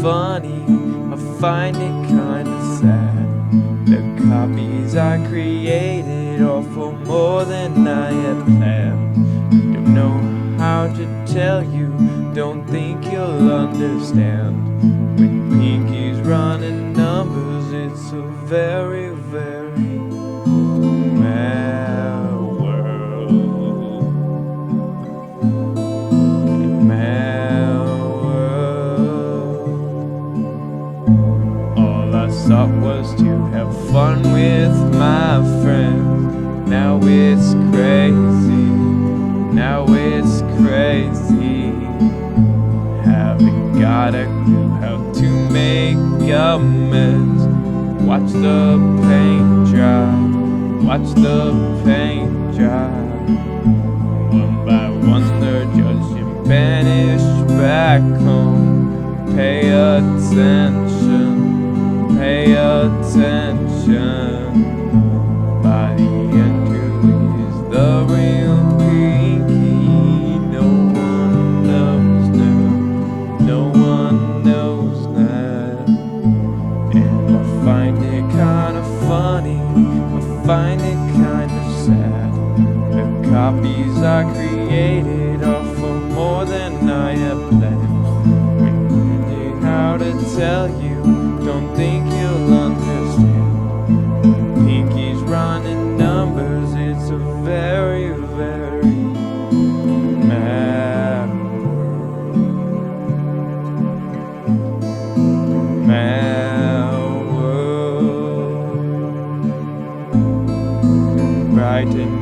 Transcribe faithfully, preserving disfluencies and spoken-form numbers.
funny, I find it kinda sad. The copies I created are for more than I had planned. Don't know how to tell you, don't think you'll understand. When Pinky's running numbers, it's a very, very mad world. Mad world. All I sought was to have fun with my friends. Now it's crazy, now it's crazy. Haven't got a clue how to make amends. Watch the paint dry, watch the paint dry. One by one they're just banished back home. Pay attention, pay attention. By the end, who is the real Pinky? No one knows now, no one knows now. And I find it kinda funny, I find it kinda sad. The copies I created are for more than I had planned. When how to tell you, don't think you'll understand. When Pinky's running numbers, it's a very, very mad world. Mad world. Bright and